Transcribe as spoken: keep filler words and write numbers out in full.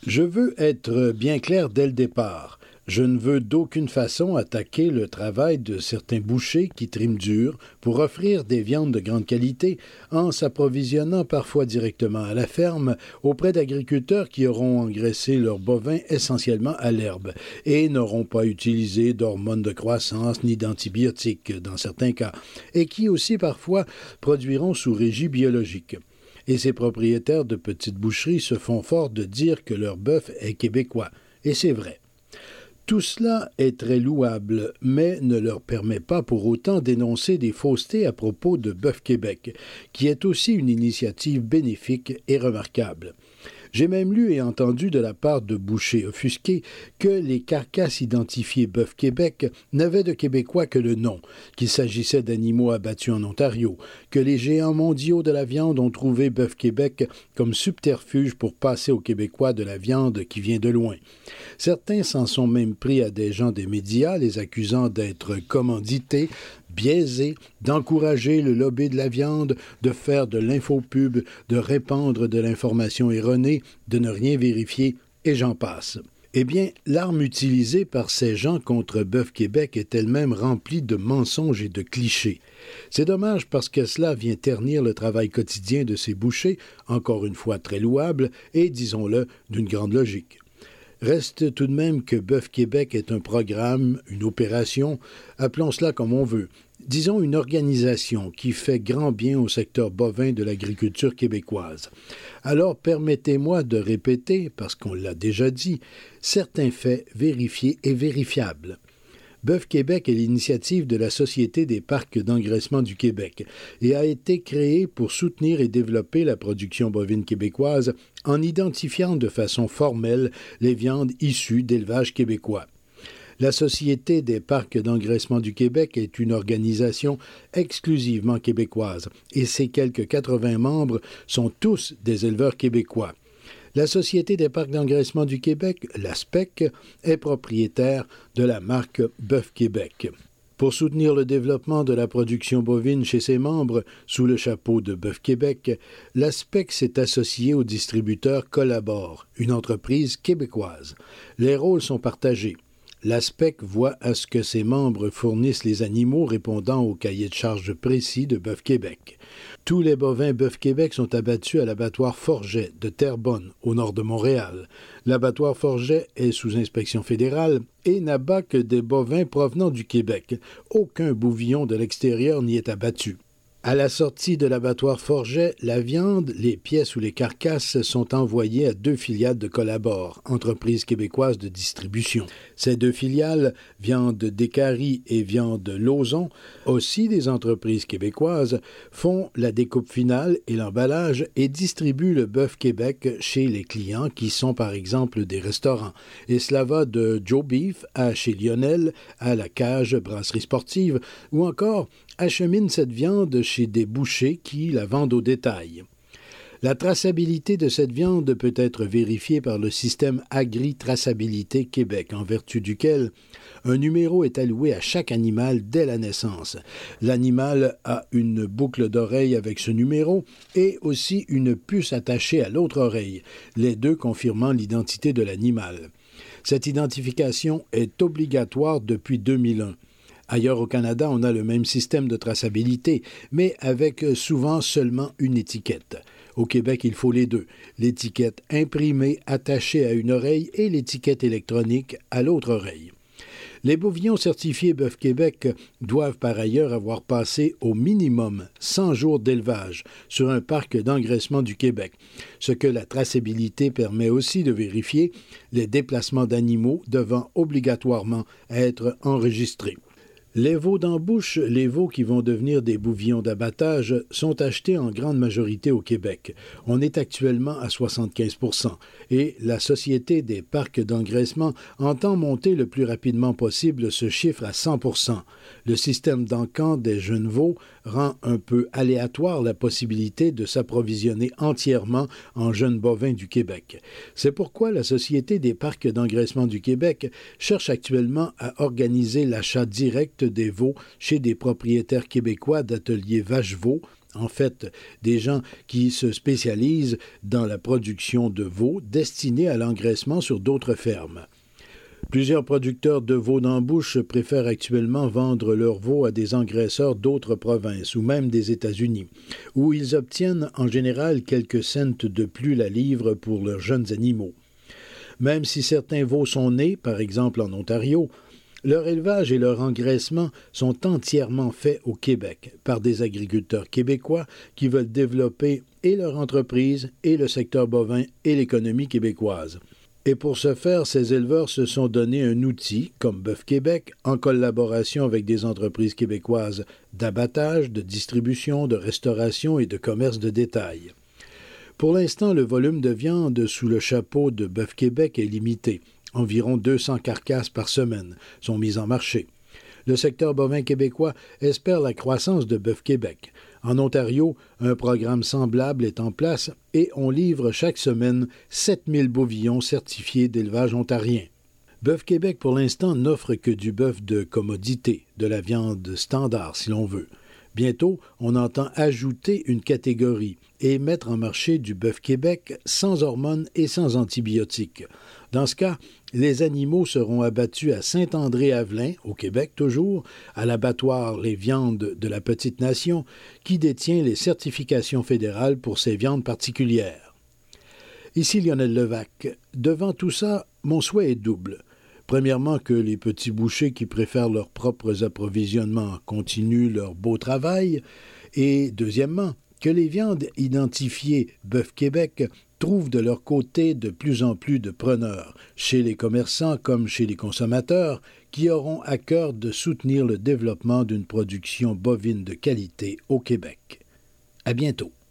Je veux être bien clair dès le départ. Je ne veux d'aucune façon attaquer le travail de certains bouchers qui triment dur pour offrir des viandes de grande qualité en s'approvisionnant parfois directement à la ferme auprès d'agriculteurs qui auront engraissé leurs bovins essentiellement à l'herbe et n'auront pas utilisé d'hormones de croissance ni d'antibiotiques dans certains cas et qui aussi parfois produiront sous régie biologique. Et ces propriétaires de petites boucheries se font fort de dire que leur bœuf est québécois. Et c'est vrai. Tout cela est très louable, mais ne leur permet pas pour autant d'énoncer des faussetés à propos de Bœuf Québec, qui est aussi une initiative bénéfique et remarquable. J'ai même lu et entendu de la part de bouchers offusqués que les carcasses identifiées Bœuf Québec n'avaient de québécois que le nom, qu'il s'agissait d'animaux abattus en Ontario, que les géants mondiaux de la viande ont trouvé Bœuf Québec comme subterfuge pour passer aux Québécois de la viande qui vient de loin. Certains s'en sont même pris à des gens des médias, les accusant d'être commandités, biaisés, d'encourager le lobby de la viande, de faire de l'infopub, de répandre de l'information erronée, de ne rien vérifier, et j'en passe. Eh bien, l'arme utilisée par ces gens contre Bœuf Québec est elle-même remplie de mensonges et de clichés. C'est dommage parce que cela vient ternir le travail quotidien de ces bouchers, encore une fois très louable, et, disons-le, d'une grande logique. Reste tout de même que Bœuf Québec est un programme, une opération, appelons cela comme on veut, disons une organisation qui fait grand bien au secteur bovin de l'agriculture québécoise. Alors permettez-moi de répéter, parce qu'on l'a déjà dit, certains faits vérifiés et vérifiables. Bœuf Québec est l'initiative de la Société des parcs d'engraissement du Québec et a été créée pour soutenir et développer la production bovine québécoise en identifiant de façon formelle les viandes issues d'élevages québécois. La Société des parcs d'engraissement du Québec est une organisation exclusivement québécoise et ses quelques quatre-vingts membres sont tous des éleveurs québécois. La Société des parcs d'engraissement du Québec, la S P E C, est propriétaire de la marque Bœuf Québec. Pour soutenir le développement de la production bovine chez ses membres, sous le chapeau de Bœuf Québec, la S P E C s'est associée au distributeur Collabor, une entreprise québécoise. Les rôles sont partagés. La S P E C voit à ce que ses membres fournissent les animaux répondant au cahier de charges précis de Bœuf Québec. Tous les bovins Bœuf Québec sont abattus à l'abattoir Forget de Terrebonne, au nord de Montréal. L'abattoir Forget est sous inspection fédérale et n'abat que des bovins provenant du Québec. Aucun bouvillon de l'extérieur n'y est abattu. À la sortie de l'abattoir Forget, la viande, les pièces ou les carcasses sont envoyées à deux filiales de Collabor, entreprise québécoise de distribution. Ces deux filiales, Viande Décarie et Viande Lauzon, aussi des entreprises québécoises, font la découpe finale et l'emballage et distribuent le Bœuf Québec chez les clients qui sont par exemple des restaurants. Et cela va de Joe Beef à chez Lionel, à la Cage Brasserie Sportive ou encore achemine cette viande chez des bouchers qui la vendent au détail. La traçabilité de cette viande peut être vérifiée par le système Agri-Traçabilité Québec, en vertu duquel un numéro est alloué à chaque animal dès la naissance. L'animal a une boucle d'oreille avec ce numéro et aussi une puce attachée à l'autre oreille, les deux confirmant l'identité de l'animal. Cette identification est obligatoire depuis deux mille un. Ailleurs au Canada, on a le même système de traçabilité, mais avec souvent seulement une étiquette. Au Québec, il faut les deux, l'étiquette imprimée attachée à une oreille et l'étiquette électronique à l'autre oreille. Les bouvillons certifiés Bœuf Québec doivent par ailleurs avoir passé au minimum cent jours d'élevage sur un parc d'engraissement du Québec, ce que la traçabilité permet aussi de vérifier, les déplacements d'animaux devant obligatoirement être enregistrés. Les veaux d'embouche, les veaux qui vont devenir des bouvillons d'abattage, sont achetés en grande majorité au Québec. On est actuellement à soixante-quinze pour cent et la Société des parcs d'engraissement entend monter le plus rapidement possible ce chiffre à cent pour cent. Le système d'encan des jeunes veaux rend un peu aléatoire la possibilité de s'approvisionner entièrement en jeunes bovins du Québec. C'est pourquoi la Société des parcs d'engraissement du Québec cherche actuellement à organiser l'achat direct des veaux chez des propriétaires québécois d'ateliers vache-veaux En fait, des gens qui se spécialisent dans la production de veaux destinés à l'engraissement sur d'autres fermes. Plusieurs producteurs de veaux d'embouche préfèrent actuellement vendre leurs veaux à des engraisseurs d'autres provinces ou même des États-Unis, où ils obtiennent en général quelques cents de plus la livre pour leurs jeunes animaux. Même si certains veaux sont nés, par exemple en Ontario, leur élevage et leur engraissement sont entièrement faits au Québec par des agriculteurs québécois qui veulent développer et leur entreprise et le secteur bovin et l'économie québécoise. Et pour ce faire, ces éleveurs se sont donné un outil, comme Bœuf Québec, en collaboration avec des entreprises québécoises d'abattage, de distribution, de restauration et de commerce de détail. Pour l'instant, le volume de viande sous le chapeau de Bœuf Québec est limité. Environ deux cents carcasses par semaine sont mises en marché. Le secteur bovin québécois espère la croissance de Bœuf Québec. En Ontario, un programme semblable est en place et on livre chaque semaine sept mille bovillons certifiés d'élevage ontarien. Bœuf Québec, pour l'instant, n'offre que du bœuf de commodité, de la viande standard si l'on veut. Bientôt, on entend ajouter une catégorie et mettre en marché du Bœuf Québec sans hormones et sans antibiotiques. Dans ce cas, les animaux seront abattus à Saint-André-Avelin, au Québec toujours, à l'abattoir Les Viandes de la Petite Nation, qui détient les certifications fédérales pour ces viandes particulières. Ici Lionel Levac. Devant tout ça, mon souhait est double. Premièrement, que les petits bouchers qui préfèrent leurs propres approvisionnements continuent leur beau travail. Et deuxièmement, que les viandes identifiées Bœuf Québec trouvent de leur côté de plus en plus de preneurs, chez les commerçants comme chez les consommateurs, qui auront à cœur de soutenir le développement d'une production bovine de qualité au Québec. À bientôt.